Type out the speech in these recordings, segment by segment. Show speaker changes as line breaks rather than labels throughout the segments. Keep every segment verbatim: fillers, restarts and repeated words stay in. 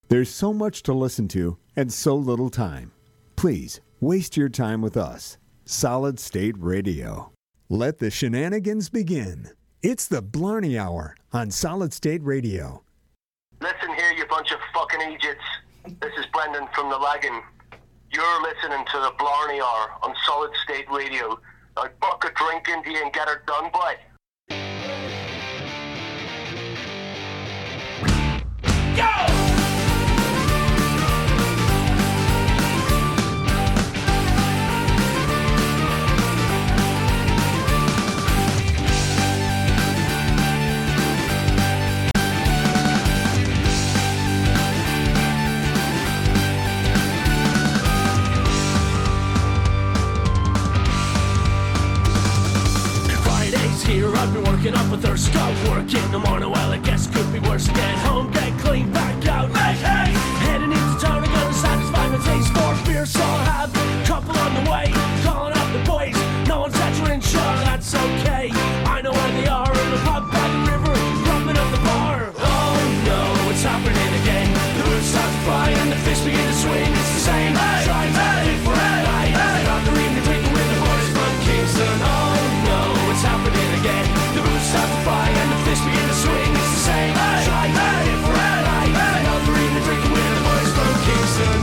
There's so much to listen to and so little time. Please, waste your time with us. Solid State Radio. Let the shenanigans begin. It's the Blarney Hour on Solid State Radio.
Listen here, you bunch of fucking idiots. This is Brendan from the Lagan. You're listening to the Blarney Hour on Solid State Radio. Now buck a drink into you and get her done, boy. Go!
Here I've been working up a thirst, got work in the morning. Well, I guess could be worse. Get home, get clean, back out, like hey, heading into town, I'm gonna satisfy my taste for beer, so I'll have a couple on the way. Calling up the boys, no one's answering, sure that's okay. I know where they are in the pub by the river, rubbing up the bar. Oh no, it's happening again. The roots start to fly and the fish begin to swing. It's the same. Hey, try hey, for a night. Hey, after evening drinking with the boys from Kingston. Oh no, it's happening. The booze start to fly and the fish begin to swing. It's the same. Hey, try hey, for a night. Another evening drinking with the boys from Kingston.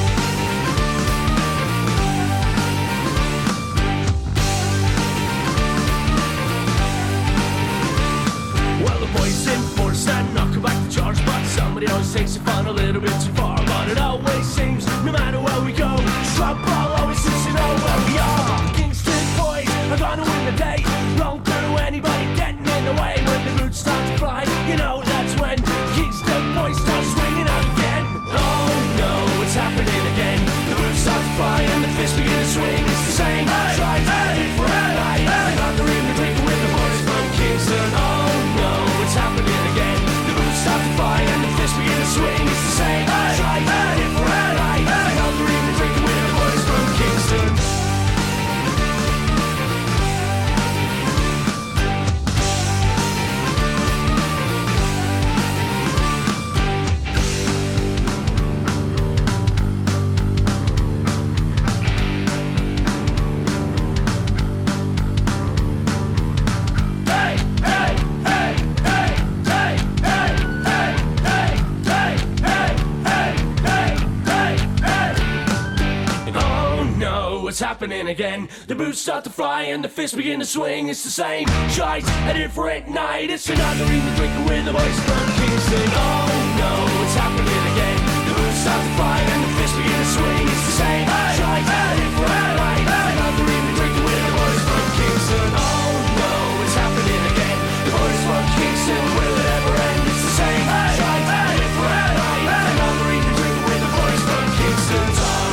Well, the boys enforce that knock back the charge, but somebody always takes it fun a little bit too far. But it always seems, no matter where we go, drop ball always seems to know where we are. Kingston boys are gonna win the day. Wrong turn to anybody getting in the way. When the boots start to fly, you know that's when Kingston boys start swinging out again. Oh no, it's happening again. The boots start to fly and the fish begin to swing. It's the same. Hey, try hey, for a night. Another evening drinking with the boys from Kingston. Oh no, it's happening again. The boots start to fly and the fish begin to swing. It's the same. Hey, try hey, for a night. Another evening drinking with the boys from Kingston. It's happening again. The boots start to fly and the fish begin to swing. It's the same shite, a different night. It's another evening drinking with the boys from Kingston. Oh no, it's happening again. The boots start to fly and the fish begin to swing. It's the same shite, a different night. Another evening drinking with the boys from Kingston. Oh no, it's happening again. The boys from Kingston, will it ever end? It's the same shite, a different night. Another evening drinking with the boys from Kingston.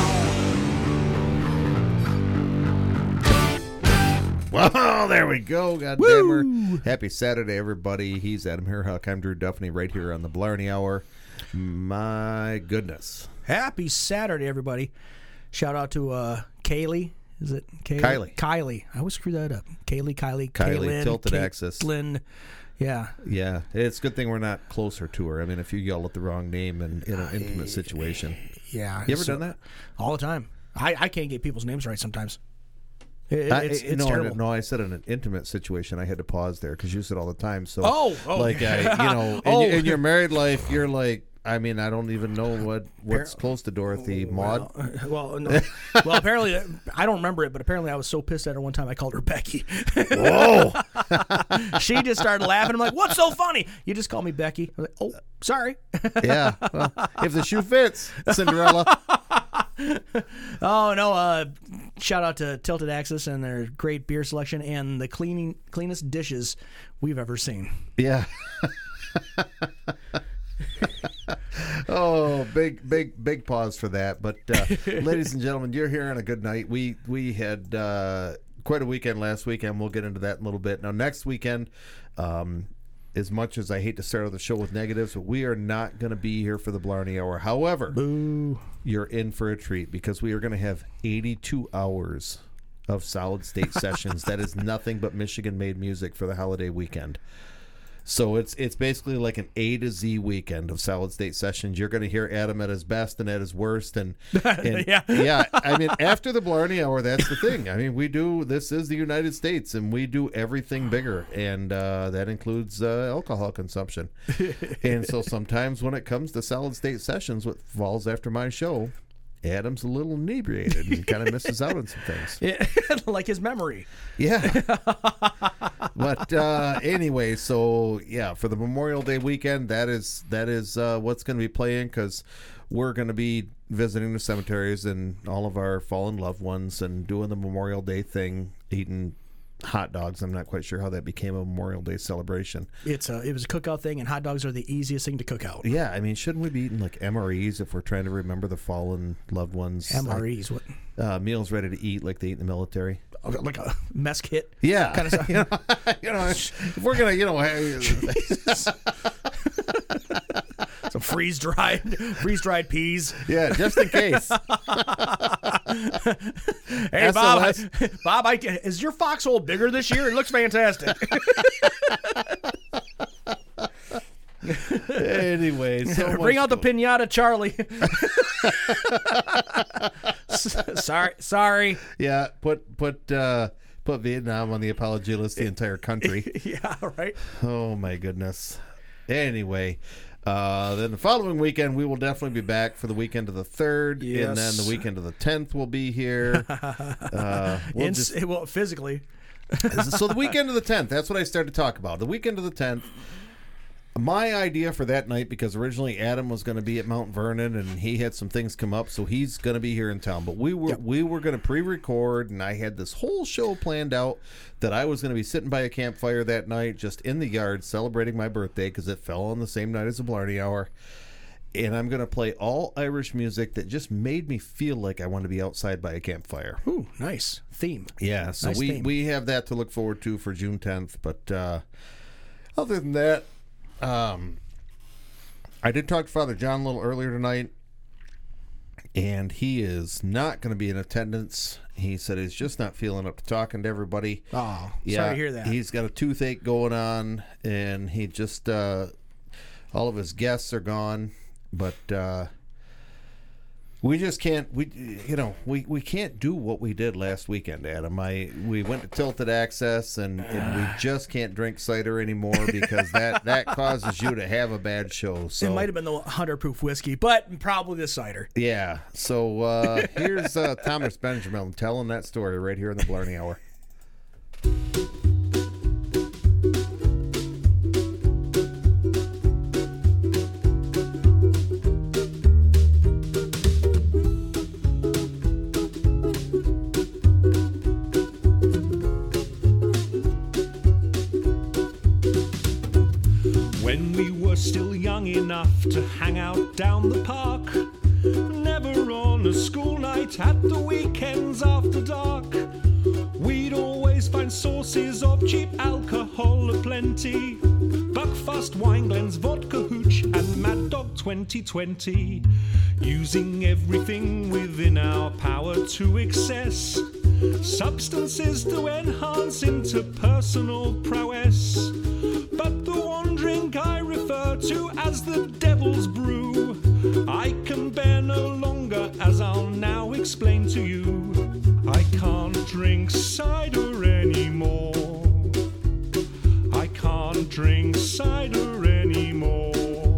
Well, there we go. God damn her. Happy Saturday, everybody. He's Adam Herhuck. I'm Drew Duffney right here on the Blarney Hour. My goodness.
Happy Saturday, everybody. Shout out to uh, Kaylee. Is it Kaylee?
Kylie.
Kylie. I always screw that up. Kaylee, Kylie,
Kylie,
Kaylin,
Tilted
Kate,
Axis.
Lynn. Yeah.
Yeah. It's a good thing we're not closer to her. I mean, if you yell at the wrong name in, in an intimate situation.
Yeah.
You ever
so,
done that?
All the time. I, I can't get people's names right sometimes. It,
I,
it's it's
no,
terrible.
No, I said in an intimate situation, I had to pause there because you said all the time. So,
oh, oh.
like, I, you know,
oh.
in, in your married life, you're like, I mean, I don't even know what what's close to Dorothy. Maud?
Well, well, no. well, apparently, I don't remember it, but apparently I was so pissed at her one time I called her Becky.
Whoa.
She just started laughing. I'm like, what's so funny? You just call me Becky. I was like, oh, sorry.
Yeah. Well, if the shoe fits, Cinderella.
Oh, no. Uh, shout out to Tilted Axis and their great beer selection and the cleaning cleanest dishes we've ever seen.
Yeah. Oh, big, big, big pause for that. But, uh, ladies and gentlemen, you're here on a good night. We we had uh, quite a weekend last weekend. We'll get into that in a little bit. Now, next weekend, um, as much as I hate to start the show with negatives, but we are not going to be here for the Blarney Hour. However,
Boo.
You're in for a treat because we are going to have eighty-two hours of solid state sessions. That is nothing but Michigan-made music for the holiday weekend. So it's it's basically like an A to Z weekend of Solid State Sessions. You're going to hear Adam at his best and at his worst, and, and
Yeah.
yeah. I mean, after the Blarney Hour, that's the thing. I mean, we do this is the United States, and we do everything bigger, and uh, that includes uh, alcohol consumption. And so sometimes when it comes to Solid State Sessions, what falls after my show, Adam's a little inebriated and kind of misses out on some things.
Yeah, like his memory.
Yeah. But uh, anyway, so yeah, for the Memorial Day weekend, that is that is uh, what's going to be playing, because we're going to be visiting the cemeteries and all of our fallen loved ones and doing the Memorial Day thing, eating hot dogs. I'm not quite sure how that became a Memorial Day celebration.
It's a it was a cookout thing, and hot dogs are the easiest thing to cook out.
Yeah, I mean, shouldn't we be eating like M R Es if we're trying to remember the fallen loved ones?
M R Es, what?
Like, uh, meals ready to eat like they eat in the military.
Like a mess kit.
Yeah,
kind of stuff.
you know, you know, if we're gonna, you know,
Some freeze dried, freeze dried peas.
yeah, just in case.
Hey Bob, I, Bob, I, is your foxhole bigger this year? It looks fantastic.
Anyway, so
bring
much
out the
fun.
pinata, Charlie. sorry, sorry.
Yeah, put put uh, put Vietnam on the apology list. The entire country.
Yeah, right.
Oh my goodness. Anyway. Uh, then the following weekend, we will definitely be back for the weekend of the third,
Yes.
and then the weekend of the tenth will be here. Uh, we'll
In,
just,
well, physically.
so the weekend of the tenth, that's what I started to talk about. The weekend of the tenth, my idea for that night, because originally Adam was going to be at Mount Vernon, and he had some things come up, so he's going to be here in town. But we were
Yep.
we were going to pre-record, and I had this whole show planned out that I was going to be sitting by a campfire that night, just in the yard, celebrating my birthday, because it fell on the same night as the Blarney Hour. And I'm going to play all Irish music that just made me feel like I wanted to be outside by a campfire.
Ooh, nice theme.
Yeah, so
Nice
we,
theme.
we have that to look forward to for June tenth. But uh, other than that, um, I did talk to Father John a little earlier tonight, and he is not going to be in attendance. He said he's just not feeling up to talking to everybody.
Oh,
Yeah,
sorry to hear that.
He's got a toothache going on, and he just, uh, all of his guests are gone. But uh, we just can't, we you know, we, we can't do what we did last weekend, Adam. I we went to Tilted Access, and, and we just can't drink cider anymore because that, that causes you to have a bad show. So
It might have been the one hundred proof whiskey, but probably the cider.
yeah. So uh, here's uh, Thomas Benjamin telling that story right here in the Blarney Hour.
When we were still young enough to hang out down the park, never on a school night at the weekends after dark, we'd always find sources of cheap alcohol aplenty. Buckfast, Wineglens, Vodka Hooch and Mad Dog twenty twenty, using everything within our power to excess, substances to enhance interpersonal prowess. But the one drink I refer to as the Devil's Brew, I can bear no longer, as I'll now explain to you. I can't drink cider anymore. I can't drink cider anymore.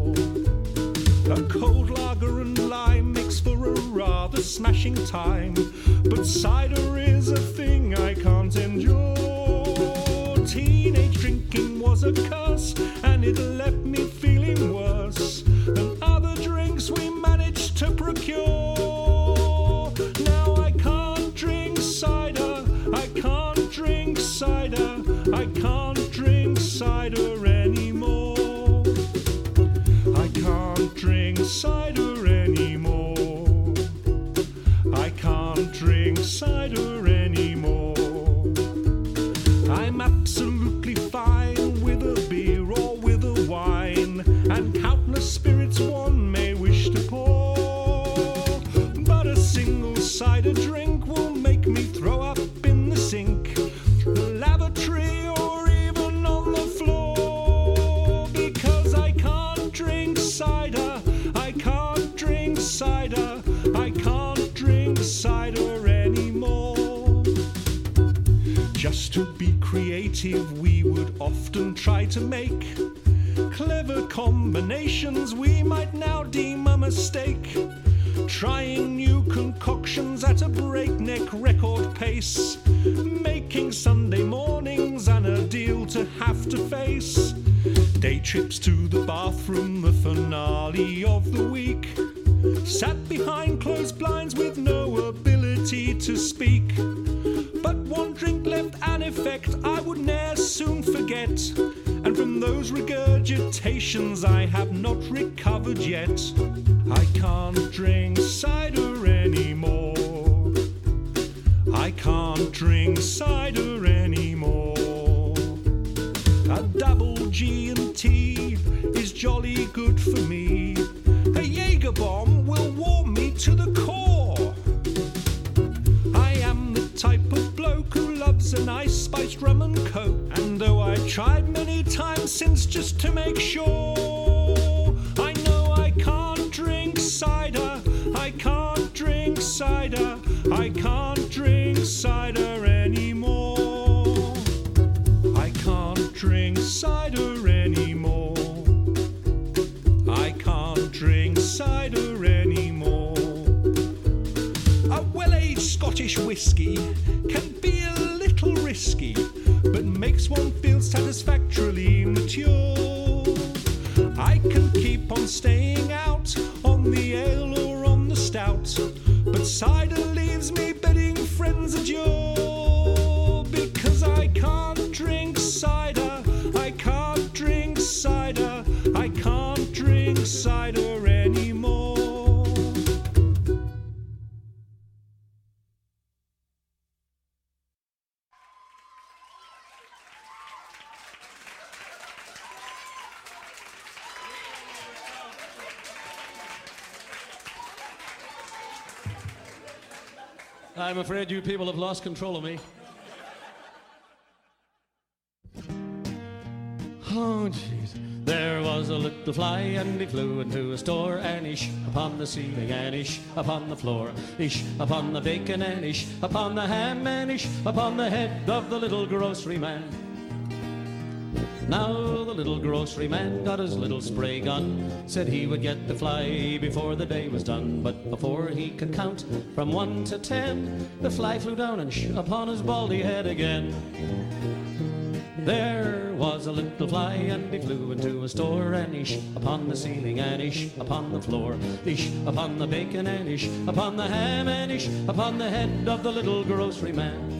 A cold lager and lime makes for a rather smashing time, but cider is a thing I can't endure. Teenage drinking was a curse, and it left me feeling worse than other drinks we managed to procure. Now I can't drink cider, I can't drink cider, I can't drink cider anymore. I can't drink cider anymore. I can't drink cider anymore. I'm absolutely fine with a beer or with a wine, and countless spirits one may wish to pour. But a single cider drink will make me throw up in the sink, the lavatory, or even on the floor.
To be creative, we would often try to make clever combinations we might now deem a mistake. Trying new concoctions at a breakneck record pace, making Sunday mornings an ordeal to have to face. Day trips to the bathroom, the finale of the week. Sat behind closed blinds with no ability to speak. But one drink left an effect I would ne'er soon forget. And from those regurgitations I have not recovered yet. I can't drink cider anymore. I can't drink cider anymore. A double G and T is jolly good for me. A Jaeger bomb will warm me to the core. I am the type of bloke who loves a nice spiced rum and coke. And though I've tried many times since just to make sure, I know I can't drink cider. I can't drink cider. I can't drink cider anymore. I can't drink cider anymore. I can't drink cider anymore. A well-aged Scottish whiskey can be a little risky, but makes one feel satisfactorily mature. I can keep on staying out on the ale or on the stout, but cider leaves me bidding friends adieu. Because I can't drink cider, I can't drink cider, I can't drink cider anymore.
I'm afraid you people have lost control of me. Oh, jeez. There was a little fly and he flew into a store, and ish upon the ceiling and ish upon the floor, ish upon the bacon and ish upon the ham and ish upon the head of the little grocery man. Now the little grocery man got his little spray gun, said he would get the fly before the day was done. But before he could count from one to ten, the fly flew down and shot upon his baldy head again. There was a little fly and he flew into a store, and ish upon the ceiling and ish upon the floor, ish upon the bacon and ish upon the ham and ish upon the head of the little grocery man.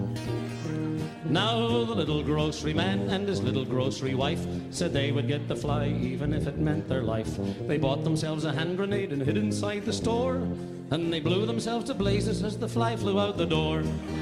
Now the little grocery man and his little grocery wife said they would get the fly even if it meant their life. They bought themselves a hand grenade and hid inside the store, and they blew themselves to blazes as the fly flew out the door.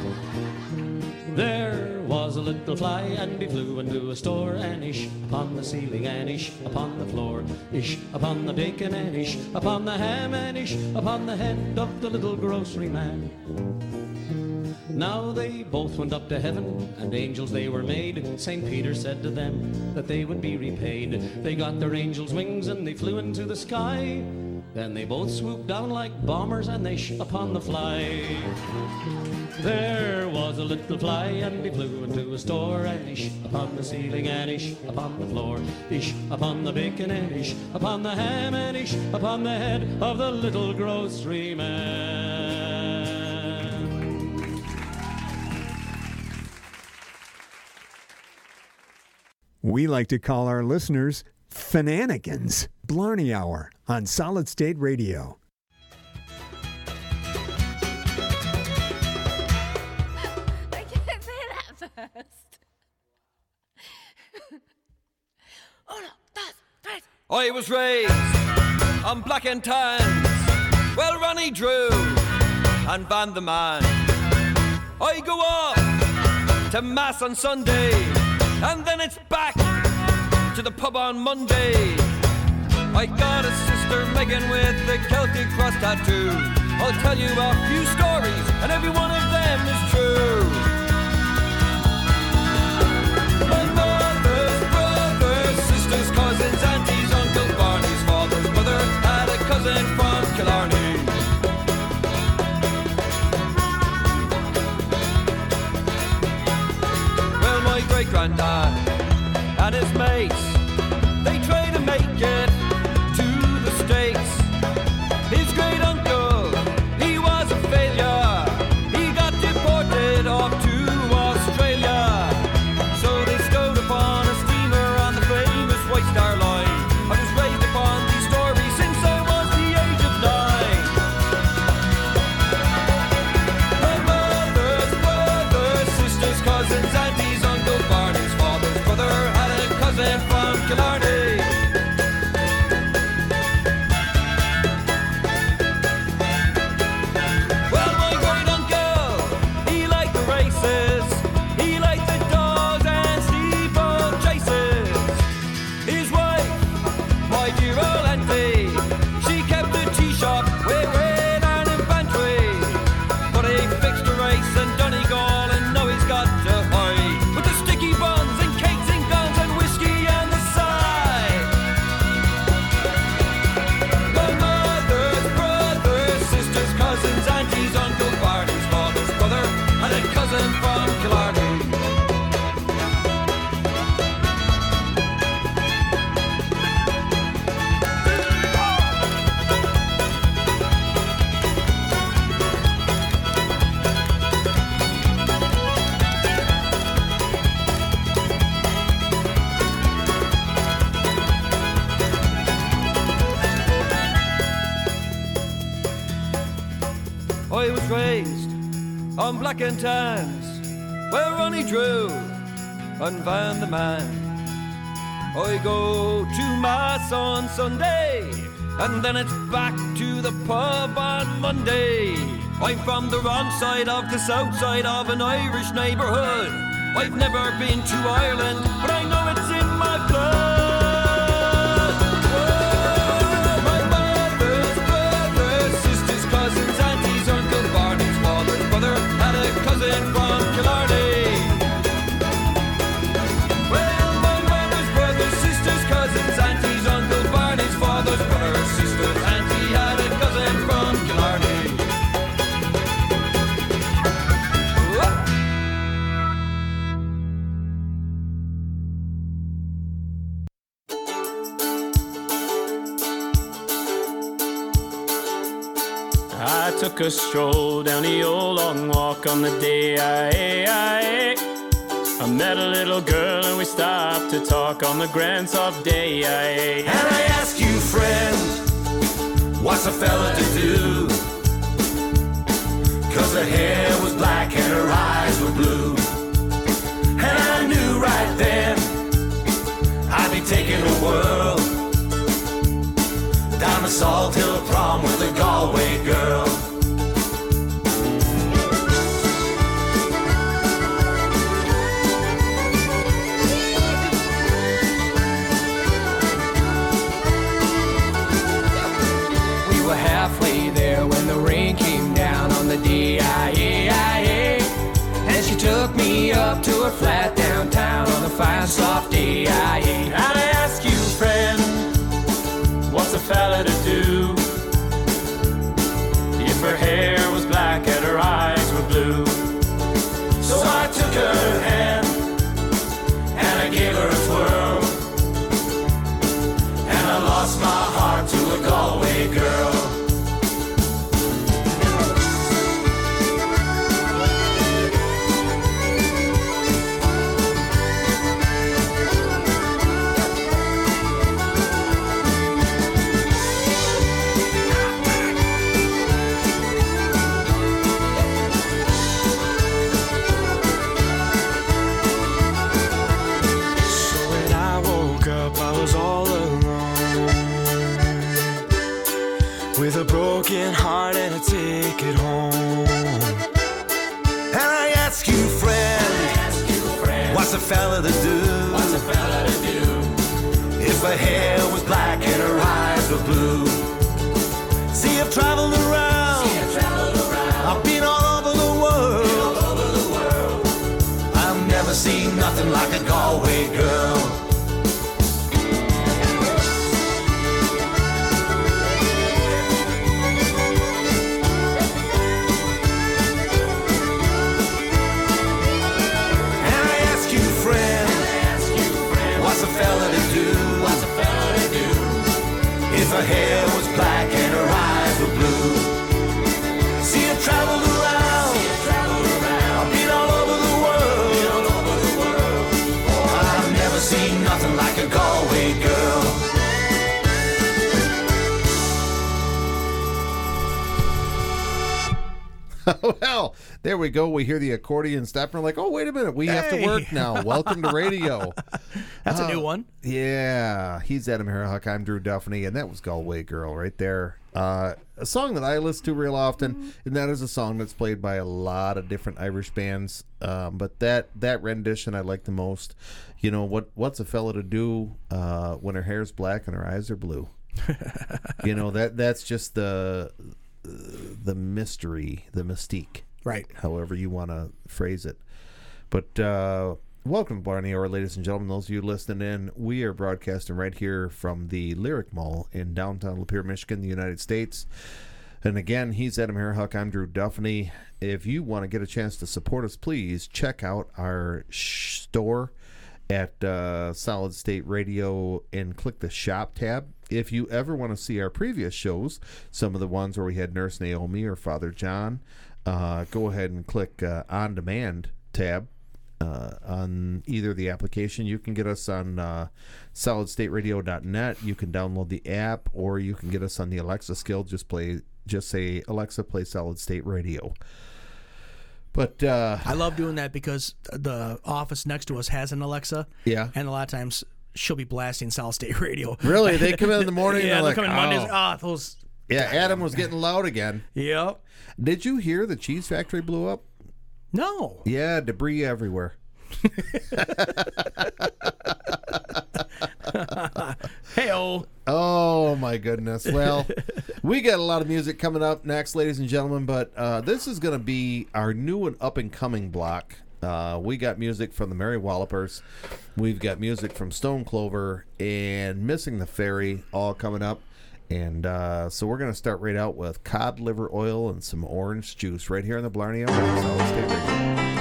There was a little fly and he flew into a store, and ish upon the ceiling and ish upon the floor, ish upon the bacon and ish upon the ham and ish upon the head of the little grocery man. Now they both went up to heaven, and angels they were made. Saint Peter said to them that they would be repaid. They got their angels' wings and they flew into the sky. Then they both swooped down like bombers and they shot upon the fly. There was a little fly and he flew into a store, and he shot upon the ceiling and he shot upon the floor, he shot upon the bacon and he shot upon the ham and he shot upon the head of the little grocery man.
We like to call our listeners Fananigans. Blarney Hour on Solid State Radio.
I can't say that fast. Uno, dos, tres.
I was raised on black and tans. Well, Ronnie Drew and Van the Man. I go off to Mass on Sunday, and then it's back to the pub on Monday. I got a sister Megan with a Celtic cross tattoo. I'll tell you a few stories, and every one of them is true. My mother's brothers, sisters, cousins, aunties, uncles, Barney's father's brother had a cousin from Killarney. granddad and his mates. They try to make it to the States. His great uncle, he was a failure. He got deported off to Australia. So they stowed upon a steamer on the famous White Star Line. I was raised upon these stories since I was the age of nine. My mother's brothers, sisters, cousins, aunties, Uncle Barney's father's brother had a cousin from Killarney. Well, my great uncle, he liked the races. He liked the dogs and steeple chases. His wife, my dear old auntie, she kept a tea shop with Red Iron and Bantry. But he fixed a race in Donegal and now he's got to hide with the sticky buns and cakes and guns and whiskey on the side. My mother's brothers, sisters, cousins, aunties, Uncle Barney's father's brother and a cousin from Killarney. I was raised on black and tans, where Ronnie Drew and Van the Man. I go to Mass on Sunday, and then it's back to the pub on Monday. I'm from the wrong side of the south side of an Irish neighbourhood. I've never been to Ireland, but I know it's in my blood. Oh, my mother's brothers, sisters, cousins, aunties, Uncle Barney's father's brother had a cousin from Killarney. Well, my mother's brothers, sisters, cousins, aunties, Uncle Barney's father's brother, sisters, auntie had a cousin from Killarney. Whoa.
I took a stroll down the old long walk on the day I, I, I met a little girl and we stopped to talk on the grand soft day I,
And I ask you, friend, what's a fella to do? Cause her hair was black and her eyes were blue. And I knew right then I'd be taking the world down the Salt Hill prom with a Galway girl.
We were halfway there when the rain came down on the D I A I A. And she took me up to her flat downtown on a fine soft day I A. And I ask you, friend, what's a fella to do if her hair was black and her eyes were blue?
So I took her hand and I gave her a twirl, and I lost my heart to a Galway girl.
With a broken heart and a ticket home.
And I ask you, friend, what's a fella to do? What's a fella to do? If her hair was black and her eyes were blue. See, I've traveled around. See, I've traveled around. I've been all over the world. Been all over the world. I've never seen nothing like a Galway girl. And I ask you, friend,
Well, there we go. We hear the accordion step. And we're like, oh, wait a minute. We have to
Hey.
work now. Welcome to radio.
That's a
Uh,
new one.
Yeah. He's Adam Harhock. I'm Drew Duffney. And that was Galway Girl right there. Uh, a song that I listen to real often. And that is a song that's played by a lot of different Irish bands. Um, but that, that rendition I like the most. You know, what? what's a fella to do uh, when her hair's black and her eyes are blue? You know, that that's just the the mystery, the mystique,
Right.
however you want to phrase it. But uh, welcome to Blarney Hour, ladies and gentlemen. Those of you listening in, we are broadcasting right here from the Lyric Mall in downtown Lapeer, Michigan, the United States. And again, he's Adam Harhock. I'm Drew Duffney. If you want to get a chance to support us, please check out our sh- store at uh, Solid State Radio and click the shop tab. If you ever want to see our previous shows, some of the ones where we had Nurse Naomi or Father John, uh, go ahead and click uh, on demand tab uh, on either the application. You can get us on uh, solid state radio dot net. You can download the app, or you can get us on the Alexa skill. Just play, just say Alexa, play Solid State Radio. But uh,
I love doing that because the office next to us has an Alexa.
Yeah.
And a lot of times she'll be blasting Solid State Radio.
Really? They come in in the morning
yeah,
and
they'll
they're
come
like,
in Mondays.
oh.
Ah, those.
Yeah, Adam was getting loud again.
Yep.
Did you hear the cheese factory blew up?
No.
Yeah, debris everywhere.
Hey-oh.
Oh, my goodness. Well, we got a lot of music coming up next, ladies and gentlemen, but uh, this is going to be our new and up-and-coming block. Uh, we got music from the Mary Wallopers. We've got music from Stone Clover and Missing the Ferry all coming up. And uh, so we're going to start right out with cod liver oil and some orange juice right here in the Blarney Hour on Solid State Radio.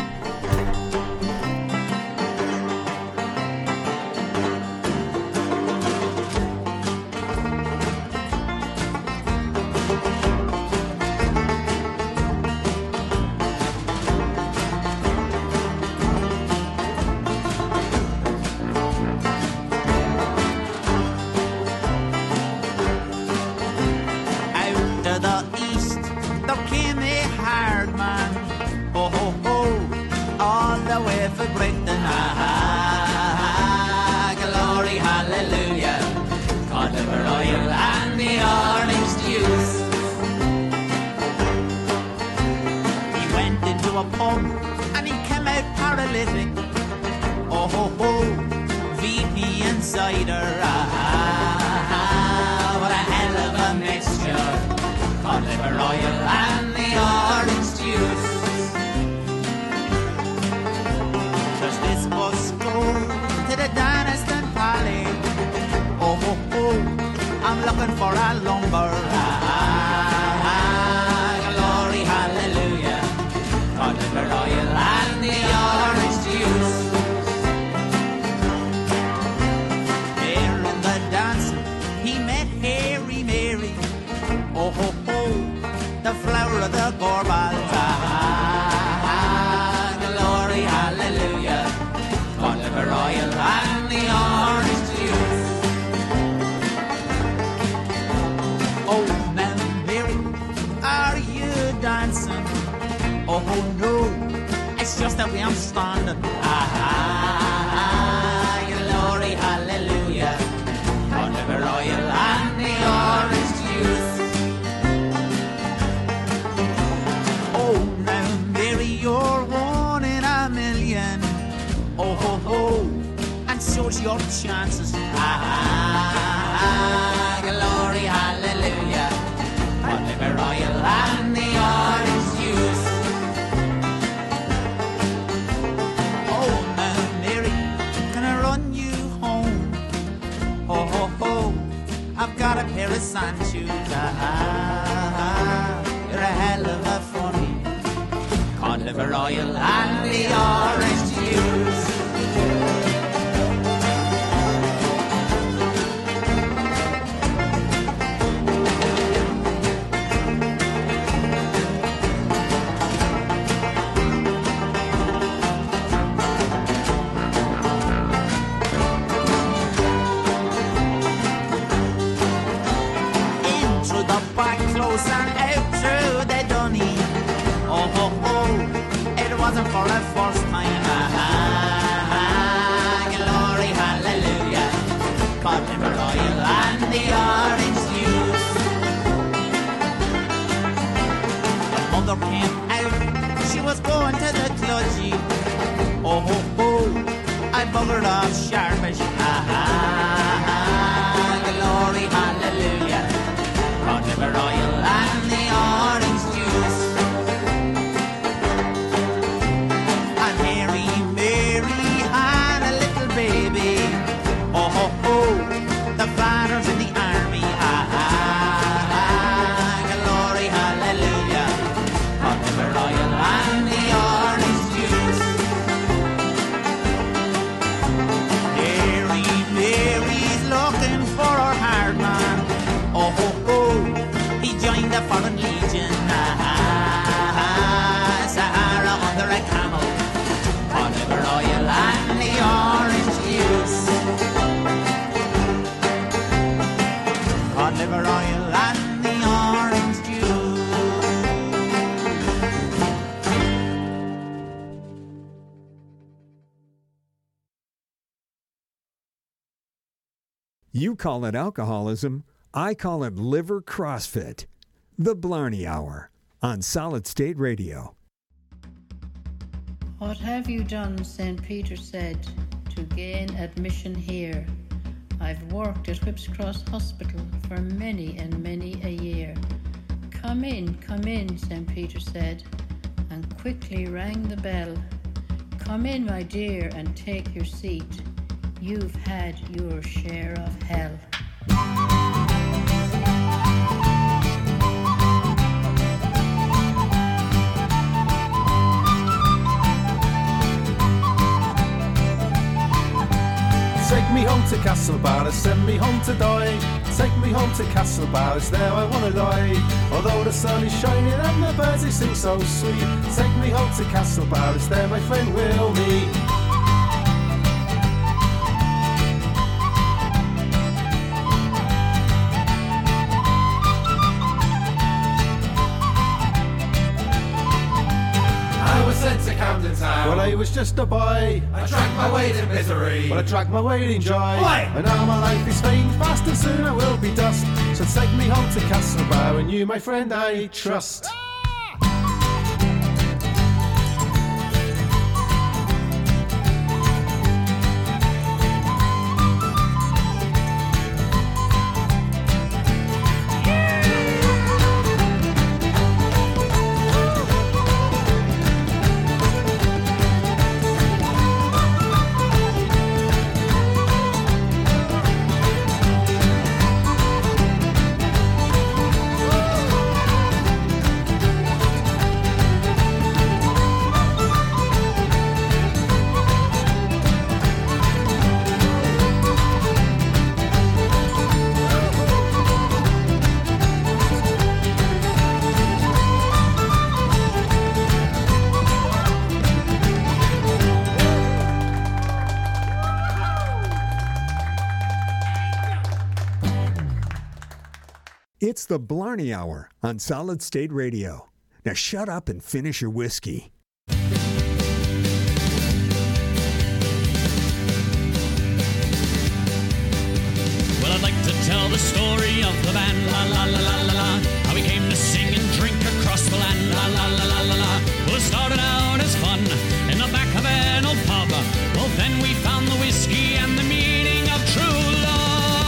Out of the east, there came a hard man. Oh, ho, ho, all the way for Britain. Ah, glory, hallelujah. Cod liver oil and the orange juice. He went into a pub and he came out paralytic. Oh, ho, ho, V P and cider. Ah, what a hell of a mixture. Cod liver oil and the orange juice. Does this bus go to the Dynaston Pally? Oh, ho, ho, I'm looking for a lumber. Ah, glory, hallelujah. Cod liver oil and the orange juice. There in the dance, he met Harry Mary. Oh, ho, ho, the flower of the Gorbals. Ah, glory, hallelujah. Cod liver oil and the orange juice. Oh, now, Mary, are you dancing? Oh, no, it's just that way I'm standing. Ah, glory, hallelujah. Cod liver oil and the orange juice. Oh, now, Mary, you're one in a million. Oh, ho, ho, and so's your chances. Ah, glory, hallelujah. Cod liver oil and the orange juice. Oh, now, Mary, can I run you home? Ho, ho, ho, I've got a pair of sand shoes. Ah, you're a hell of a funny. Cod liver oil and the orange juice. In through the back close and out through the dunny. Oh, for the first time. Ah, glory, hallelujah. Cod liver oil and the orange juice. The mother came out, she was going to the clergy. Oh ho ho, I buggered off sharpish. Ah, glory, hallelujah. Cod liver oil and the orange juice. And Mary, Mary had a little baby. Oh ho ho, the father's in the army. Ah, glory, hallelujah. Cod liver oil and the orange juice. Mary, Mary's looking for her hard man. Oh ho ho, he joined the foreign legion. Ah, Sahara under a camel. Cod liver oil and the orange juice. Cod liver oil and the orange juice.
You call it alcoholism, I call it liver CrossFit. The Blarney Hour on Solid State Radio.
What have you done, Saint Peter said, to gain admission here? I've worked at Whipps Cross Hospital for many and many a year. Come in, come in, Saint Peter said, and quickly rang the bell. Come in, my dear, and take your seat. You've had your share of hell.
Take me home to Castlebar, send me home to die. Take me home to Castlebar, it's there I wanna die. Although the sun is shining and the birds they sing so sweet. Take me home to Castlebar, it's there my friend will meet.
Sent to Camden Town.
When I was just a boy,
I drank my weight in misery.
But I drank my weight in joy.
Why?
And now my life is fading fast and soon I will be dust. So take me home to Castlebar and you, my friend, I trust.
It's the Blarney Hour on Solid State Radio. Now shut up and finish your whiskey.
Well, I'd like to tell the story of the band, la la la la la la. How we came to sing and drink across the land, la la la la la la. Well, it started out as fun in the back of an old pub. Well, then we found the whiskey and the meaning of true love.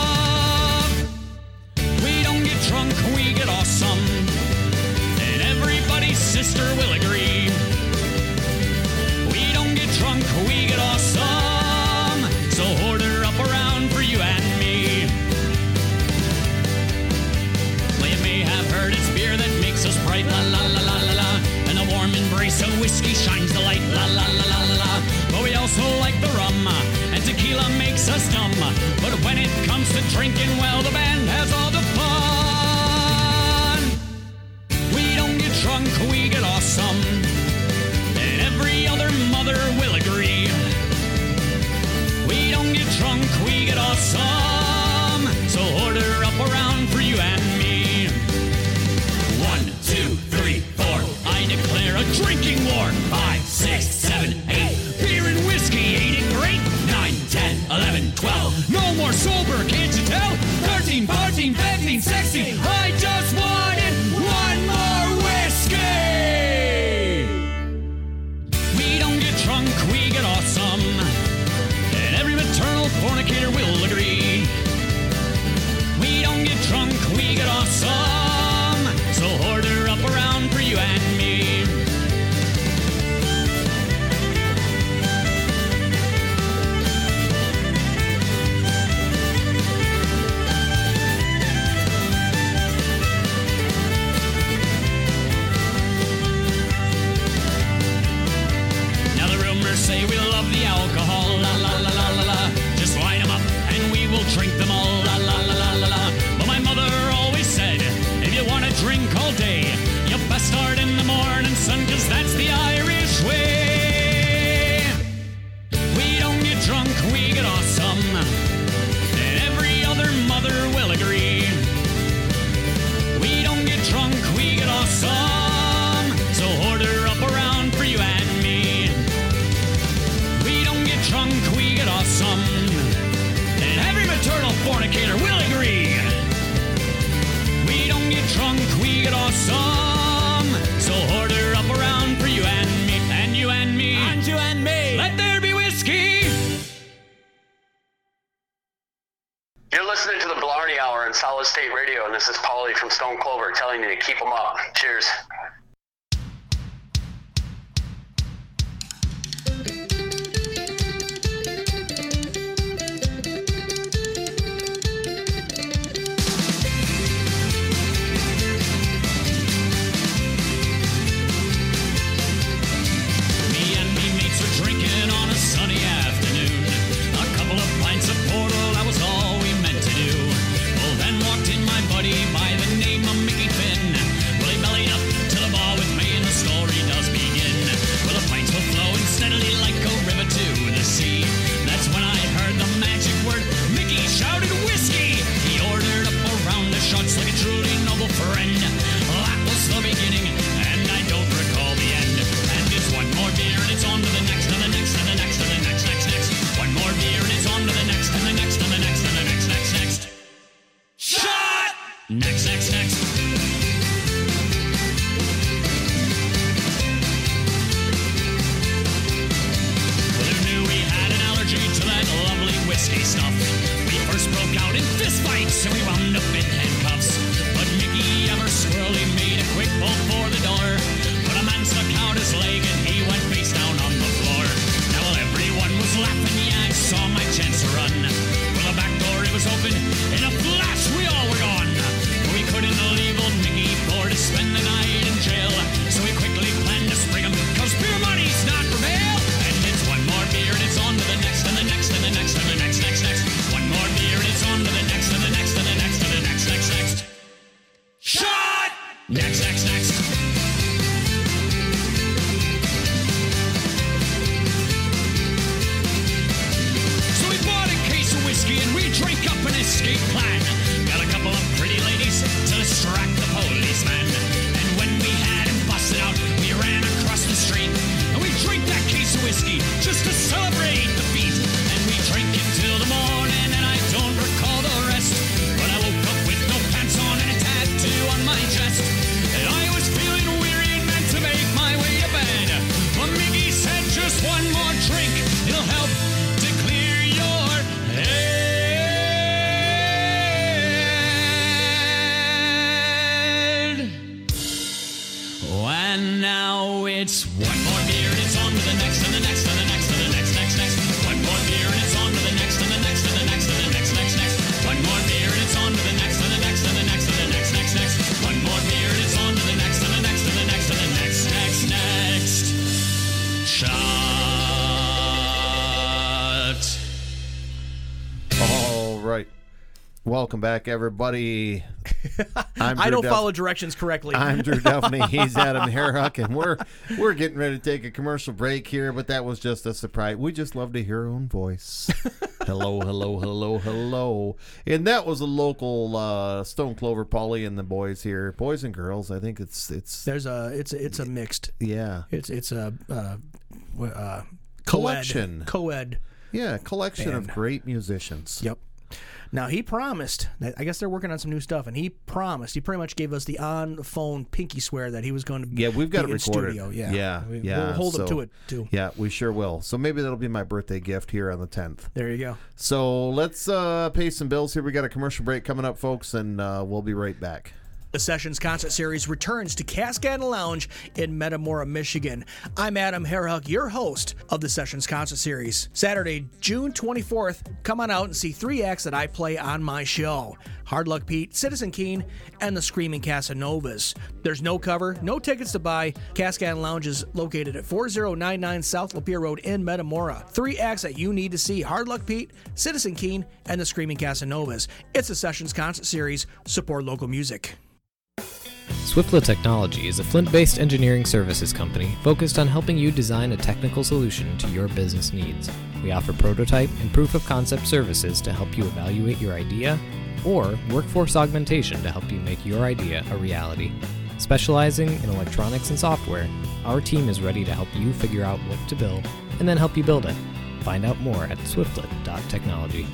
We don't get drunk, we get awesome, and everybody's sister will agree. We don't get drunk, we get awesome, so order up around for you and me. Well, you may have heard it's beer that makes us bright, la la la la la la, and a warm embrace of whiskey shines the light, la la la la la la. But we also like the rum, and tequila makes us dumb. But when it comes to drinking, well, the band has all the fun. We don't get drunk, we get awesome, and every other mother will agree. We don't get drunk, we get awesome, so order up around for you and me. One, two, three, four, I declare a drinking war. Five, six, seven. sexy. I just wanted one more whiskey. We don't get drunk, we get awesome. And every maternal fornicator will agree. We don't get drunk, we get awesome. So order up around for you and me. Say we love the alcohol, la la la la la la. Just line them up and we will drink them all, la la la la la la. But my mother always said, if you want to drink all day, you best start in the morning, son, cause that's the Irish way. We don't get drunk, we get awesome. And every other mother will agree. We don't get drunk, we get awesome. So order up around for you and me. Drunk, we get awesome. And every maternal fornicator will agree. We don't get drunk, we get awesome. So order up around for you and me, and you and me, and you and me. Let there be whiskey.
You're listening to the Blarney Hour on Solid State Radio, and this is Paulie from Stone Clover telling you to keep them up. Cheers.
By the name of Mickey Finn. Well, he bellied up to the bar with me, and the story does begin. Well, the pints were flowing steadily like a river to the sea. That's when I heard the magic word. Mickey shouted whiskey. He ordered up a round of shots like a truly noble friend. That was the beginning, and I don't recall the end. And it's one more beer, and it's on to the next, and the next, and the next, and the next, next, next. One more beer, and it's on to the next, and the next, and the next, and the next, next, next. Shot! Next, next, next. Well, who knew we had an allergy to that lovely whiskey stuff? We first broke out in fistfights and we wound up in handcuffs. But Mickey ever squirrely made a quick pull for the door. But a man stuck out his leg and he went face down on the floor. Now while everyone was laughing, yeah, I saw my chance to run. Well, the back door, it was open. In a flash, we all were gone. We couldn't leave old Mickey for to spend the night in jail. So we quickly planned to spring him, cause beer money's not for bail. And it's one more beer and it's on to the next and the next and the next and the next, next, next. One more beer and it's on to the next and the next and the next and the next, next, next. Shot! Next, next, next. So we bought a case of whiskey and we drank up an escape plan. Got a couple of pretty ladies to distract the policeman. And when we had him busted out, we ran across the street. And we drank that case of whiskey just to celebrate the feat. And we drank it till the morning, and I don't recall the rest. But I woke up with no pants on and a tattoo on my chest. And I was feeling weary and meant to make my way to bed. But Mickey said just one more drink, it'll help to clear your head. And now it's one more beer and it's on to the next and the next and the next and the next, next, next. One more beer and it's on to the next and the next and the next and the next, next, next. One more beer and it's on to the next and the next and the next and the next, next, next. One more beer and it's on to the next and the next and the next and the next, next, next. Shot.
All right. Welcome back, everybody. I'm
I
Drew
don't
Duff-
follow directions correctly.
I'm Drew Duffney. He's Adam Herruck, and we're we're getting ready to take a commercial break here. But that was just a surprise. We just love to hear our own voice. Hello, hello, hello, hello. And that was a local uh, Stone Clover, Paulie, and the boys here, boys and girls. I think it's it's
There's a it's a, it's a mixed.
Yeah,
it's it's a uh, uh,
collection,
co-ed.
Yeah, collection
band.
of great musicians.
Yep. Now, he promised, that I guess they're working on some new stuff, and he promised, he pretty much gave us the on-phone pinky swear that he was going to be
Yeah, we've got
be
it
in
recorded.
studio. Yeah,
yeah.
We,
yeah.
We'll hold
so,
him to it, too.
Yeah, we sure will. So maybe that'll be my birthday gift here on the tenth.
There you go.
So let's uh, pay some bills here. We got a commercial break coming up, folks, and uh, we'll be right back.
The Sessions Concert Series returns to Cascade Lounge in Metamora, Michigan. I'm Adam Herhuck, your host of the Sessions Concert Series. Saturday, June twenty-fourth, come on out and see three acts that I play on my show. Hard Luck Pete, Citizen Keen, and the Screaming Casanovas. There's no cover, no tickets to buy. Cascade Lounge is located at four oh nine nine South Lapeer Road in Metamora. Three acts that you need to see: Hard Luck Pete, Citizen Keen, and the Screaming Casanovas. It's a Sessions Concert Series. Support local music.
Swiftlet Technology is a Flint-based engineering services company focused on helping you design a technical solution to your business needs. We offer prototype and proof of concept services to help you evaluate your idea, or workforce augmentation to help you make your idea a reality. Specializing in electronics and software, our team is ready to help you figure out what to build and then help you build it. Find out more at swiftlet dot technology.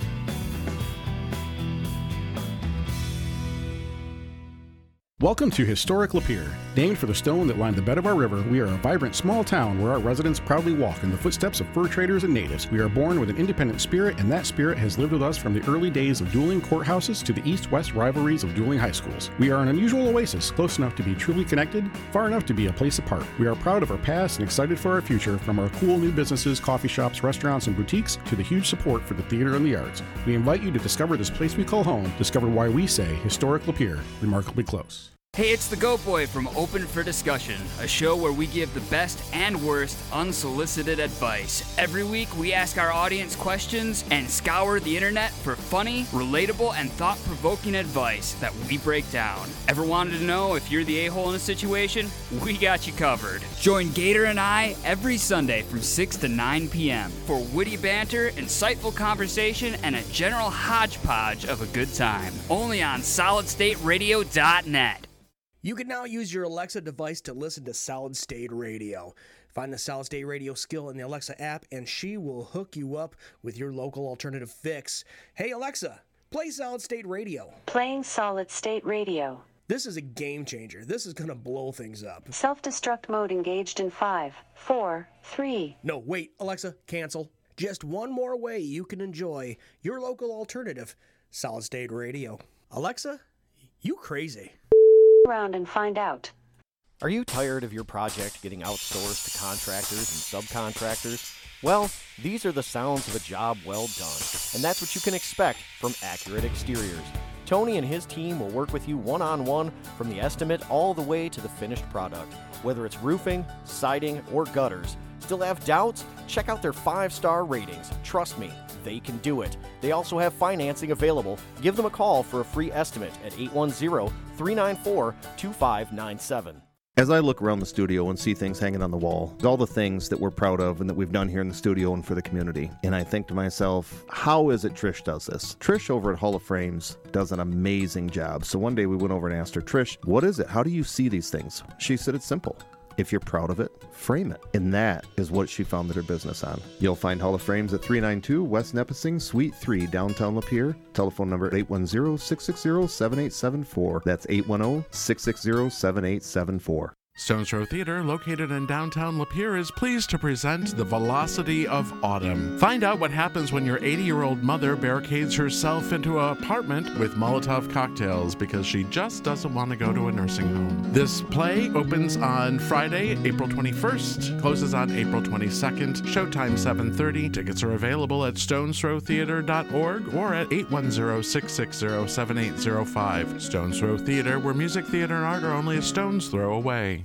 Welcome to Historic Lapeer. Named for the stone that lined the bed of our river, we are a vibrant small town where our residents proudly walk in the footsteps of fur traders and natives. We are born with an independent spirit, and that spirit has lived with us from the early days of dueling courthouses to the east-west rivalries of dueling high schools. We are an unusual oasis, close enough to be truly connected, far enough to be a place apart. We are proud of our past and excited for our future, from our cool new businesses, coffee shops, restaurants, and boutiques, to the huge support for the theater and the arts. We invite you to discover this place we call home, discover why we say Historic Lapeer, remarkably close.
Hey, it's the Goat Boy from Open for Discussion, a show where we give the best and worst unsolicited advice. Every week, we ask our audience questions and scour the internet for funny, relatable, and thought-provoking advice that we break down. Ever wanted to know if you're the a-hole in a situation? We got you covered. Join Gator and I every Sunday from six to nine p.m. for witty banter, insightful conversation, and a general hodgepodge of a good time. Only on solid state radio dot net.
You can now use your Alexa device to listen to Solid State Radio. Find the Solid State Radio skill in the Alexa app, and she will hook you up with your local alternative fix. Hey, Alexa, play Solid State Radio.
Playing Solid State Radio.
This is a game changer. This is going to blow things up.
Self-destruct mode engaged in five, four, three.
No, wait, Alexa, cancel. Just one more way you can enjoy your local alternative, Solid State Radio. Alexa, you crazy.
Around and find out.
Are you tired of your project getting outsourced to contractors and subcontractors? Well, these are the sounds of a job well done, and that's what you can expect from Accurate Exteriors. Tony and his team will work with you one-on-one from the estimate all the way to the finished product. Whether it's roofing, siding, or gutters, still have doubts? Check out their five-star ratings. Trust me, they can do it. They also have financing available. Give them a call for a free estimate at eight one zero, three nine four, two five nine seven.
As I look around the studio and see things hanging on the wall, all the things that we're proud of and that we've done here in the studio and for the community, and I think to myself, how is it Trish does this? Trish over at Hall of Frames does an amazing job. So one day we went over and asked her, Trish, what is it? How do you see these things? She said, it's simple. If you're proud of it, frame it. And that is what she founded her business on. You'll find Hall of Frames at three ninety-two West Nipissing, Suite three, downtown Lapeer. Telephone number eight one zero, six six zero, seven eight seven four. That's eight one zero, six six zero, seven eight seven four.
Stones Throw Theater, located in downtown Lapeer, is pleased to present The Velocity of Autumn. Find out what happens when your eighty-year-old mother barricades herself into an apartment with Molotov cocktails because she just doesn't want to go to a nursing home. This play opens on Friday, April twenty-first, closes on April twenty-second, showtime seven thirty. Tickets are available at stones throw theater dot org or at eight one zero, six six zero, seven eight zero five. Stones Throw Theater, where music, theater, and art are only a stone's throw away.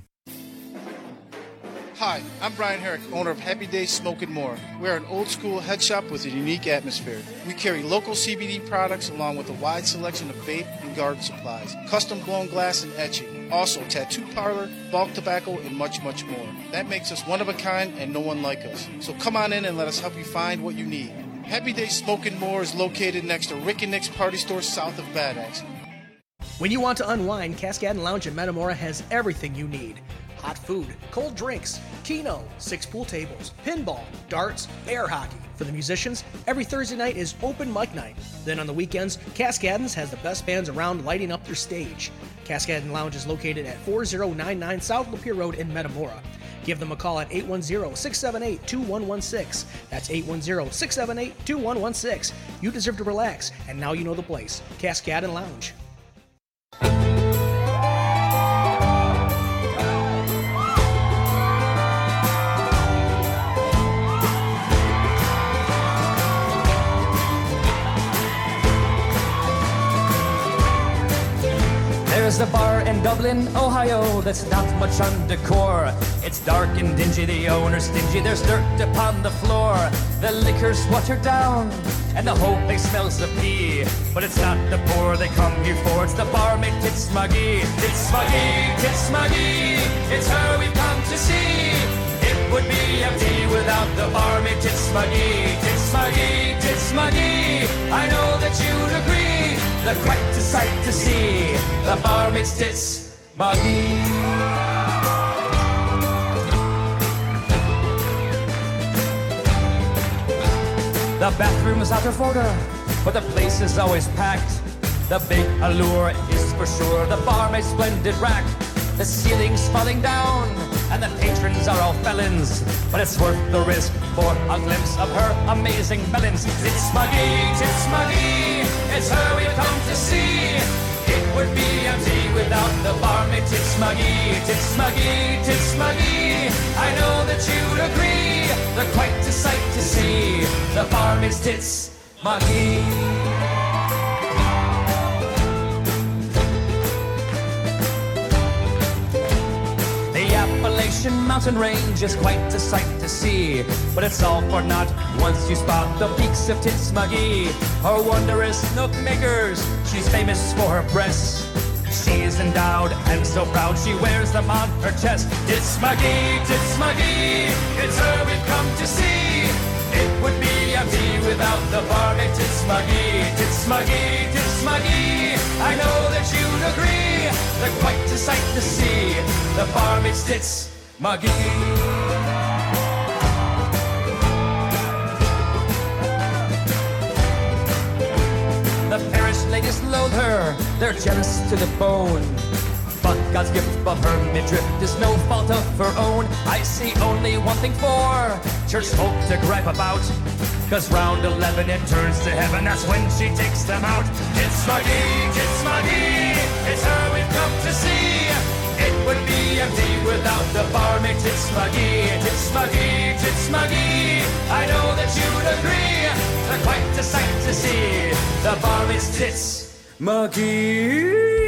Hi, I'm Brian Herrick, owner of Happy Days Smoke and More. We're an old-school head shop with a unique atmosphere. We carry local C B D products along with a wide selection of vape and garden supplies, custom blown glass and etching, also tattoo parlor, bulk tobacco, and much, much more. That makes us one of a kind and no one like us. So come on in and let us help you find what you need. Happy Days Smoke and More is located next to Rick and Nick's Party Store south of Bad Axe.
When you want to unwind, Cascade Lounge in Metamora has everything you need. hot food, cold drinks, keno, six pool tables, pinball, darts, air hockey. For the musicians, every Thursday night is open mic night. Then on the weekends, Cascadens has the best bands around lighting up their stage. Cascadon Lounge is located at four oh nine nine South Lapeer Road in Metamora. Give them a call at eight one zero, six seven eight, two one one six. That's eight one zero, six seven eight, two one one six. You deserve to relax, and now you know the place. Cascadon Lounge.
There's a bar in Dublin, Ohio, that's not much on decor. It's dark and dingy, the owner's stingy, there's dirt upon the floor. The liquor's watered down, and the whole place smells of pee. But it's not the poor they come here for, it's the barmaid Tits Smuggy. Tits Smuggy, Tits Smuggy, it's her we've come to see. It would be empty without the barmaid Tits Smuggy. Tits Smuggy, Tits Smuggy, I know that you'd agree. They're quite a sight to see, the barmaid's Tits Smuggy. The bathroom is out of order, but the place is always packed. The big allure is for sure the barmaid's splendid rack. The ceiling's falling down, and the patrons are all felons, but it's worth the risk for a glimpse of her amazing melons. Tits Smuggy, Tits Smuggy, it's her we've come to see. It would be empty without the barmaid Tits Smuggy. Tits Smuggy, Tits Smuggy, I know that you'd agree. They're quite a sight to see, the barmaid's Tits Smuggy. Appalachian mountain range is quite a sight to see, but it's all for naught once you spot the peaks of Tits Smuggy. Her wondrous nook makers, she's famous for her breasts. She is endowed and so proud she wears them on her chest. Tits Smuggy, Tits Smuggy, it's her we've come to see. It would be empty without the barmaid Tits Smuggy. Tits Smuggy, Tits Smuggy, I know that you'd agree. They're quite a sight to see, the barmaid's Tits Smuggy. The parish ladies loathe her, they're jealous to the bone. But God's gift of her midriff is no fault of her own. I see only one thing for church folk to gripe about, 'cause round eleven it turns to heaven, that's when she takes them out. Tits Smuggy, Tits Smuggy, it's her we've come to see. It would be empty without the barmaid Tits Smuggy. Tits Smuggy, Tits Smuggy, I know that you'd agree. They're quite a sight to see, the barmaid's Tits Smuggy.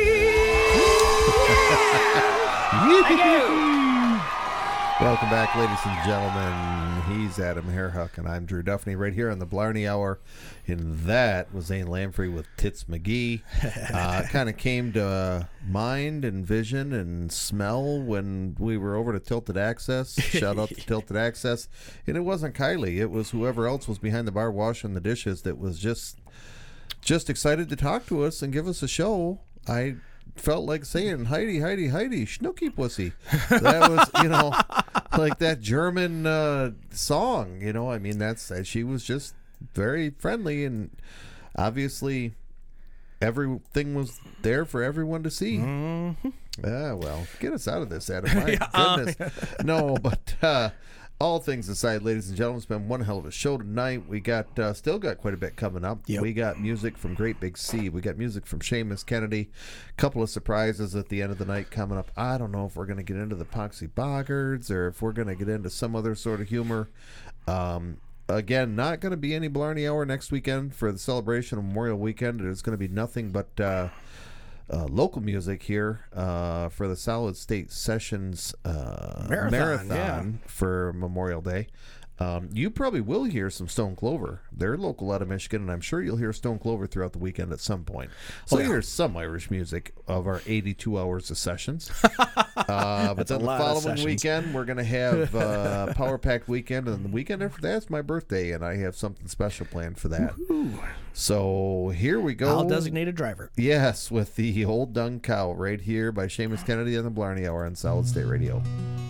Thank you. Welcome back, ladies and gentlemen. He's Adam Hairhuck, and I'm Drew Duffney, right here on the Blarney Hour. And that was Zane Lamprey with Tits McGee. Uh, kind of came to uh, mind and vision and smell when we were over to Tilted Access. Shout out to Tilted Access. And it wasn't Kylie. It was whoever else was behind the bar washing the dishes that was just just excited to talk to us and give us a show. I felt like saying Heidi, Heidi, Heidi, Schnooky Pussy. That was, you know, like that German uh, song. You know, I mean, that's uh, she was just very friendly, and obviously everything was there for everyone to see. Mm-hmm. Ah, well, get us out of this, Adam. My
Yeah.
goodness. No, but uh, all things aside, ladies and gentlemen, it's been one hell of a show tonight. We got uh, still got quite a bit coming up.
Yep.
We got music from Great Big Sea. We got music from Seamus Kennedy. A couple of surprises at the end of the night coming up. I don't know if we're going to get into the Poxy Boggards or if we're going to get into some other sort of humor. Um, again, not going to be any Blarney Hour next weekend for the celebration of Memorial Weekend. It is going to be nothing but uh, uh, local music here uh, for the Solid State Sessions uh,
Marathon,
marathon
yeah.
for Memorial Day. Um, you probably will hear some Stone Clover. They're local out of Michigan, and I'm sure you'll hear Stone Clover throughout the weekend at some point. So
Oh, yeah.
you'll hear some Irish music of our eighty-two hours of sessions. uh, but
That's a
then the
lot of
following
sessions.
weekend, we're going to have uh, Power Packed Weekend, and the weekend after that's my birthday, and I have something special planned for that.
Woo-hoo.
So here we go.
I'll designate a driver.
Yes, with the Old Dung Cow right here by Seamus Kennedy on the Blarney Hour on Solid State Radio.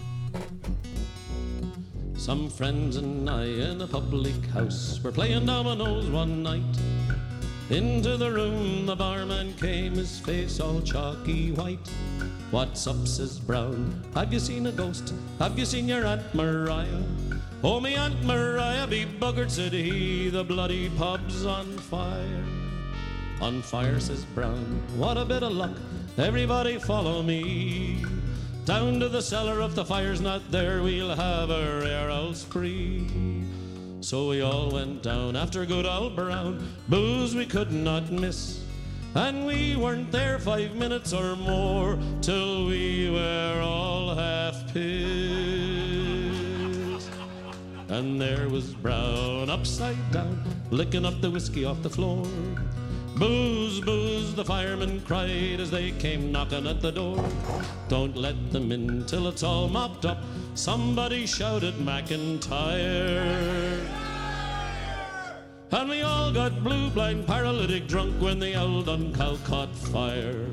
Some friends and I in a public house were playing dominoes one night. Into the room the barman came, his face all chalky white. What's up, says Brown, have you seen a ghost? Have you seen your Aunt Mariah? Oh, me Aunt Mariah be buggered, said he, the bloody pub's on fire. On fire, says Brown, what a bit of luck, everybody follow me. Down to the cellar, if the fire's not there, we'll have a rare old spree. So we all went down after good old Brown, booze we could not miss. And we weren't there five minutes or more, till we were all half pissed. And there was Brown upside down, licking up the whiskey off the floor. Booze, booze, the firemen cried as they came knocking at the door. Don't let them in till it's all mopped up, somebody shouted McIntyre. And we all got blue, blind, paralytic drunk when the old Duncow caught fire.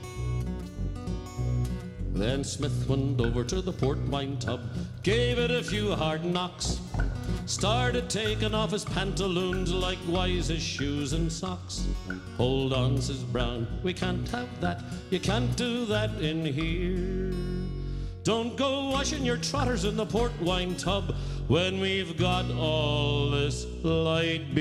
Then Smith went over to the port wine tub, gave it a few hard knocks, started taking off his pantaloons, likewise his shoes and socks. Hold on, says Brown, we can't have that, you can't do that in here. Don't go washing your trotters in the port wine tub when we've got all this light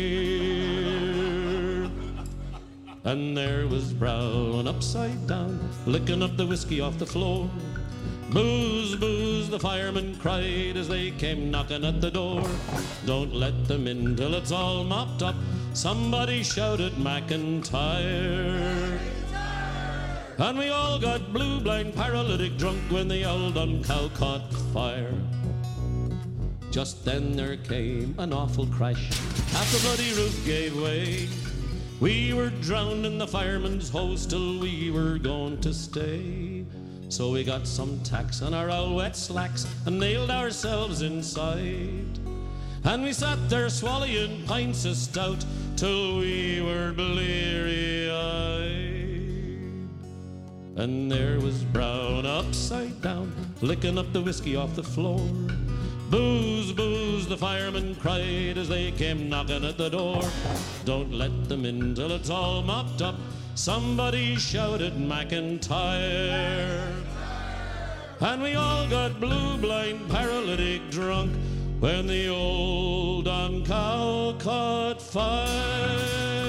beer. And there was Brown upside down, licking up the whiskey off the floor. Booze, booze, the firemen cried as they came knocking at the door. Don't let them in till it's all mopped up, somebody shouted McIntyre. And we all got blue, blind, paralytic drunk when the old Duncow caught fire. Just then there came an awful crash, half the bloody roof gave way. We were drowned in the fireman's hose till we were going to stay. So we got some tacks on our old wet slacks and nailed ourselves inside. And we sat there swallowing pints of stout till we were bleary-eyed. And there was Brown upside down, licking up the whiskey off the floor. Booze, booze, the firemen cried as they came knocking at the door. Don't let them in till it's all mopped up, somebody shouted McIntyre. And we all got blue, blind, paralytic drunk when the old Duncow caught fire.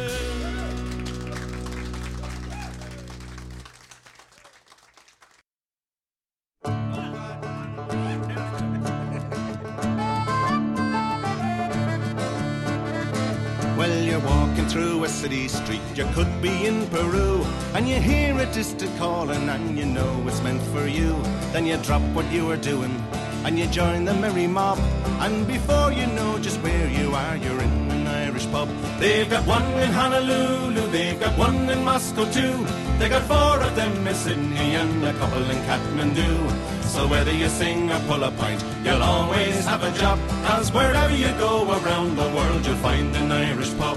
Well, you're walking through a city street, you could be in Peru, and you hear a distant calling and you know it's meant for you. Then you drop what you were doing and you join the merry mob, and before you know just where you are, you're in an Irish pub. They've got one in Honolulu, they've got one in Moscow too. They got four of them in Sydney and a couple in Kathmandu. So whether you sing or pull a pint, you'll always have a job, 'cause wherever you go around the world, you'll find an Irish pub.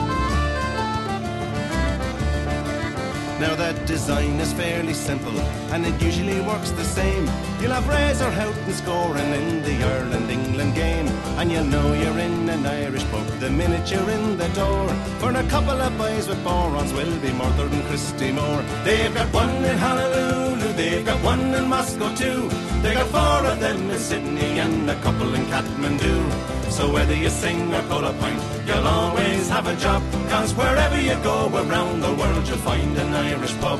Now that design is fairly simple, and it usually works the same. You'll have Razor Houghton scoring in the Ireland-England game, and you'll know you're in an Irish pub the minute you're in the door. For a couple of boys with borons will be Murther and Christy Moore. They've got one in Honolulu, they've got one in Moscow too. They got four of them in Sydney and a couple in Kathmandu. So whether you sing or pull a pint, you'll always have a job, 'cause wherever you go around the world, you'll find an Irish pub.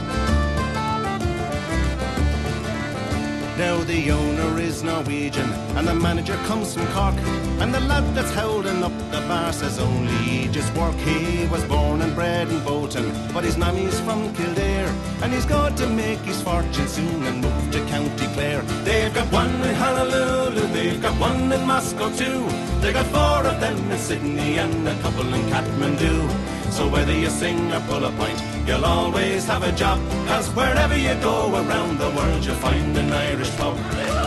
Now the owner is Norwegian and the manager comes from Cork, and the lad that's holding up the bar says only he just work. He was born and bred in Bolton, but his mammy's from Kildare, and he's got to make his fortune soon and move to County Clare. They've got one in Honolulu, they've They've got one in Moscow too. They got four of them in Sydney and a couple in Kathmandu. So whether you sing or pull a pint, you'll always have a job. Cause wherever you go around the world, you'll find an Irish pub.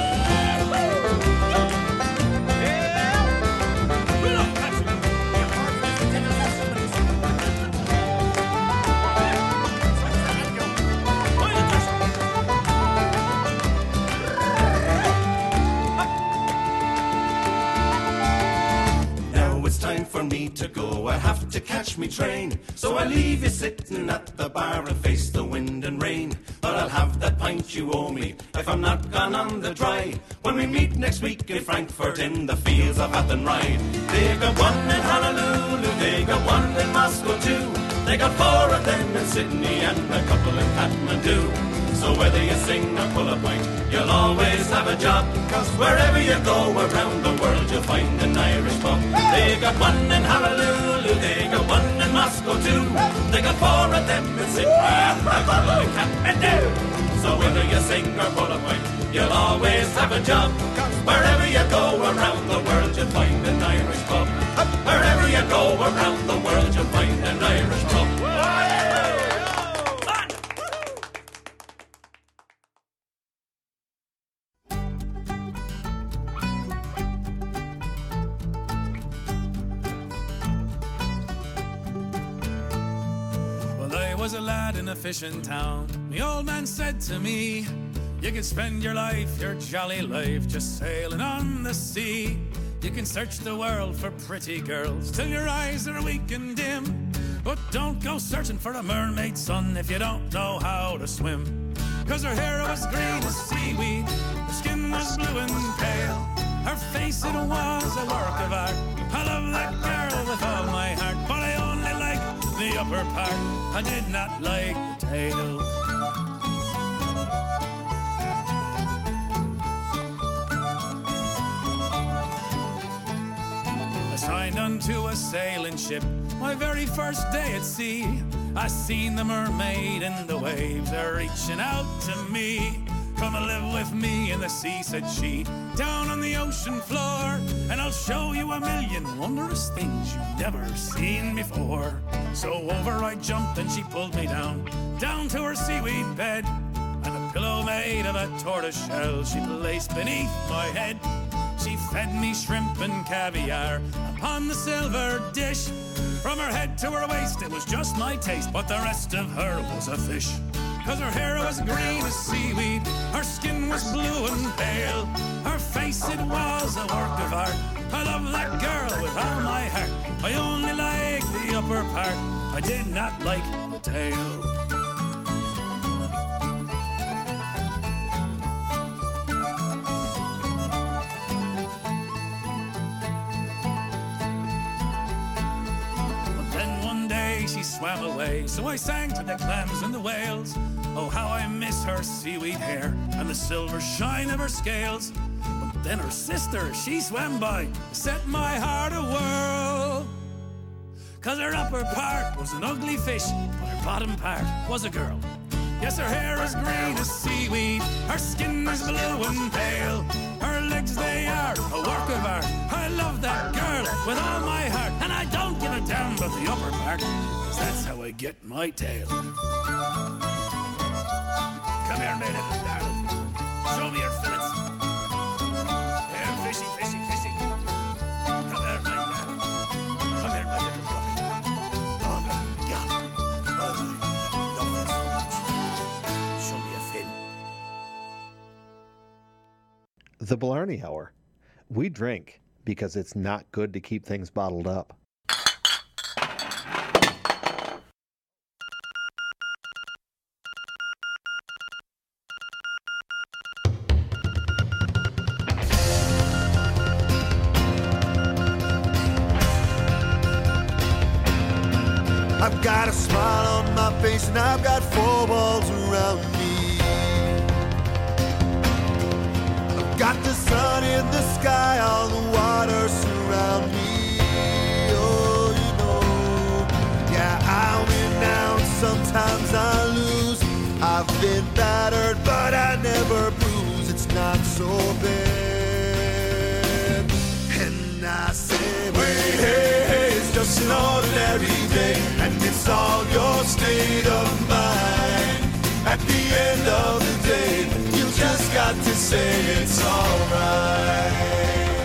For me to go, I have to catch me train. So I leave you sitting at the bar and face the wind and rain. But I'll have that pint you owe me if I'm not gone on the dry. When we meet next week in Frankfurt in the fields of Athenry. They got one in Honolulu, they got one in Moscow too. They got four of them in Sydney and a couple in Kathmandu. So whether you sing or pull a pint, you'll always have a job. Cause wherever you go around the world, you'll find an Irish pub. They got one in Honolulu, they got one in Moscow too. They got four of them in Sydney and a couple in Kathmandu. So whether you sing or pull a pint, you'll always have a job. Cause wherever you go around the world, you'll find an Irish pub. Wherever you go around the world, you'll find an Irish pub.
Was a lad in a fishing town. The old man said to me, you can spend your life, your jolly life, just sailing on the sea. You can search the world for pretty girls till your eyes are weak and dim. But don't go searching for a mermaid, son, if you don't know how to swim. Cause her hair was green as seaweed, her skin was blue and pale. Her face, it was a work of art. I love that girl with all my heart, but I only like the upper part. I did not like the tail. I signed unto a sailing ship my very first day at sea. I seen the mermaid in the waves, her reaching out to me. Come and live with me in the sea, said she, down on the ocean floor, and I'll show you a million wondrous things you've never seen before. So over I jumped and she pulled me down, down to her seaweed bed, and a pillow made of a tortoise shell she placed beneath my head. She fed me shrimp and caviar upon the silver dish. From her head to her waist it was just my taste, but the rest of her was a fish. Cause her hair was green as seaweed, her skin was blue and pale. Her face, it was a work of art. I love that girl with all my heart. I only like the upper part, I did not like the tail. She swam away, so I sang to the clams and the whales. Oh, how I miss her seaweed hair and the silver shine of her scales. But then her sister, she swam by, set my heart a whirl. Cause her upper part was an ugly fish, but her bottom part was a girl. Yes, her hair is green as seaweed, her skin is blue and pale. Her legs, they are a work of art. I love that girl with all my heart, and I don't give a damn about the upper part, cause that's how I get my tail. Come here, my little darling. Show me your fillets. Here, fishy, fishy, fishy. Come here, my darling. Come here, my little puppy. Oh, my God. Oh, I love this so much. Show me a fin.
The Blarney Hour. We drink because it's not good to keep things bottled up.
I've got a smile on my face and I've got four walls around me. I've got the sun in the sky, all the water surround me. Oh, you know, yeah, I win now, sometimes I lose. I've been battered, but I never bruise. It's not so bad. state of mind. At the end of the day, you just got to say it's alright.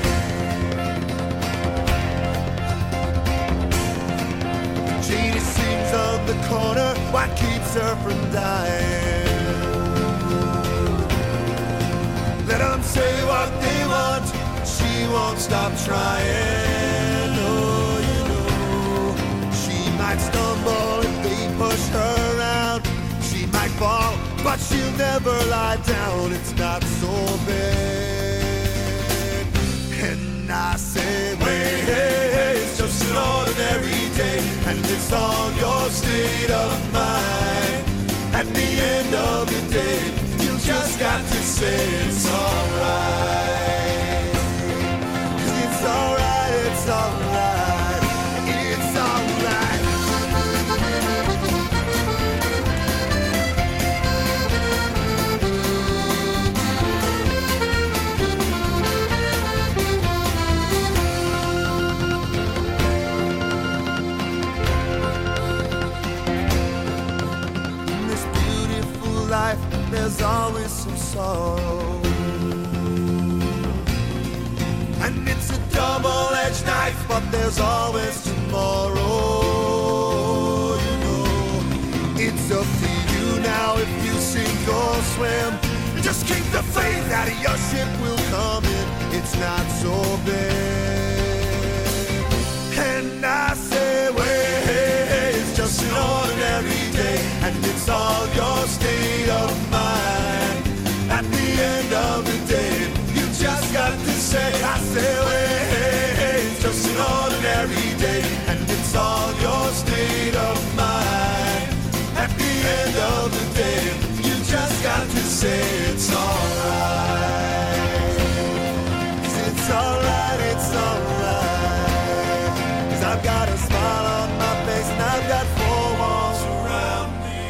Janie sings on the corner, what keeps her from dying? Let them say what they want, she won't stop trying. Oh, you know, she might stumble if they push her around. She might fall, but she'll never lie down. It's not so bad. And I say, wait, hey, hey, it's just an ordinary day, and it's all your state of mind. At the end of the day, you just got to say it's alright. 'Cause it's alright, it's alright, it's alright. In this beautiful life, there's always some sorrow. And it's a double-edged knife, but there's always tomorrow. You know, it's up to you now if you sink or swim. Just keep the faith that your ship will come in. It's not so bad. And I say, wait, it's just an ordinary day, and it's all your state of mind. At the end of the day, you just got to say, I say, wait, it's just an ordinary day, and it's all your state of mind. At the end of the day, you just got to say it's alright. 'Cause it's alright, it's alright. 'Cause I've got a smile on my face, and I've got four walls around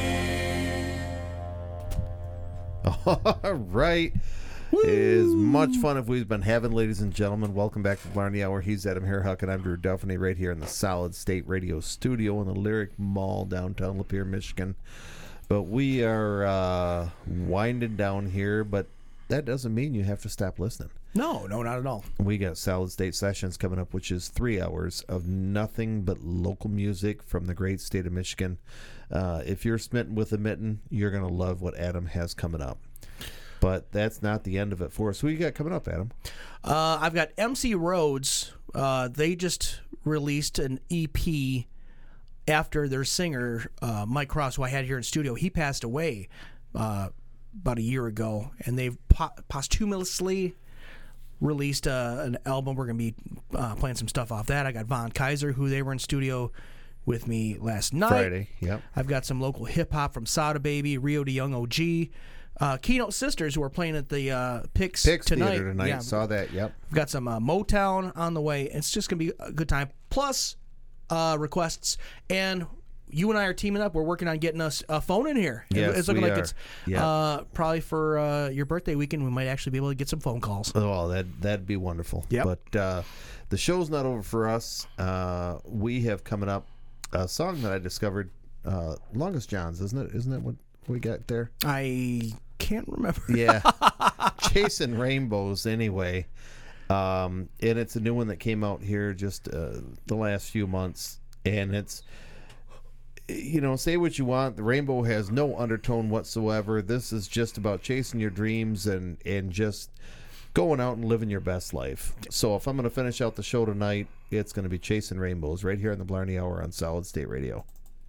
me.
All right. Is much fun if we've been having, ladies and gentlemen. Welcome back to Blarney Hour. He's Adam Hairhuck, and I'm Drew Duffney, right here in the Solid State Radio studio in the Lyric Mall, downtown Lapeer, Michigan. But we are uh, winding down here, but that doesn't mean you have to stop listening.
No, no, not at all.
We got Solid State Sessions coming up, which is three hours of nothing but local music from the great state of Michigan. Uh, if you're smitten with a mitten, you're going to love what Adam has coming up. But that's not the end of it for us. Who you got coming up, Adam?
Uh, I've got M C Rhodes. Uh, they just released an E P after their singer, uh, Mike Cross, who I had here in studio. He passed away uh, about a year ago, and they've po- posthumously released uh, an album. We're going to be uh, playing some stuff off that. I got Von Kaiser, who they were in studio with me last night.
Friday, yep.
I've got some local hip-hop from Sada Baby, Rio de Young O G. Uh, Keynote Sisters, who are playing at the uh, Pix,
Pix
tonight.
Theater tonight.
Yeah.
Saw that, yep.
We've got some uh, Motown on the way. It's just going to be a good time. Plus uh, requests. And you and I are teaming up. We're working on getting us a phone in here.
Yes,
it's looking
we
like
are.
it's
Yeah.
uh, probably for uh, your birthday weekend. We might actually be able to get some phone calls.
Oh, that, that'd be wonderful.
Yep.
But uh, the show's not over for us. Uh, we have coming up a song that I discovered, uh, Longest Johns, isn't it? Isn't that what we got there?
I can't remember.
Yeah. Chasing Rainbows, anyway. Um, and it's a new one that came out here just uh, the last few months. And it's, you know, say what you want. The Rainbow has no undertone whatsoever. This is just about chasing your dreams and, and just going out and living your best life. So if I'm going to finish out the show tonight, it's going to be Chasing Rainbows right here in the Blarney Hour on Solid State Radio.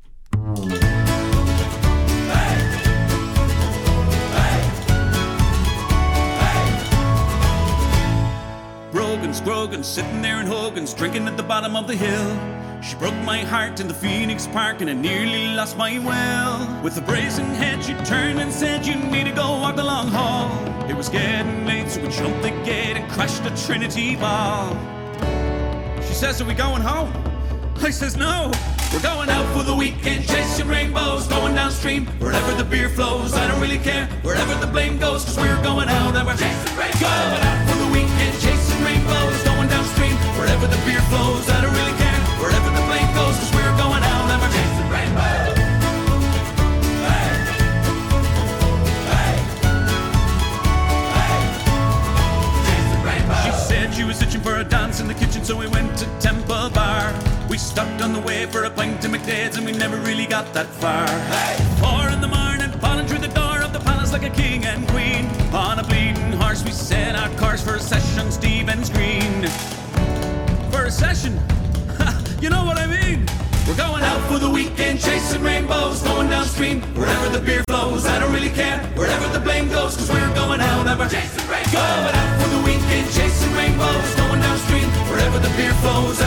Brogan's, Grogan's, sitting there in Hogan's, drinking at the bottom of the hill. She broke my heart in the Phoenix Park and I nearly lost my will. With a brazen head she turned and said, you need to go walk the long hall. It was getting late so we jumped the gate and crashed the Trinity Ball. She says, are we going home? I says, no. We're going out for the weekend, chasing rainbows, going downstream, wherever the beer flows. I don't really care, wherever the blame goes, cause we're going out and we're chasing rainbows. Going out for the weekend, chasing rainbows, going downstream, wherever the beer flows. I don't really care, wherever the blame goes, cause we're going out and we're chasing rainbows. stopped on the way for a pint to McDade's, and we never really got that far. Hey! Four in the morning, falling through the door of the palace like a king and queen. On a bleeding horse, we set our course for a session, Stevens Green. For a session? You know what I mean? We're going out for the weekend, chasing rainbows, going downstream, wherever the beer flows. I don't really care, wherever the blame goes, cause we're going out ever. Chasing rainbows. Going out for the weekend, chasing rainbows, going downstream, wherever the beer flows.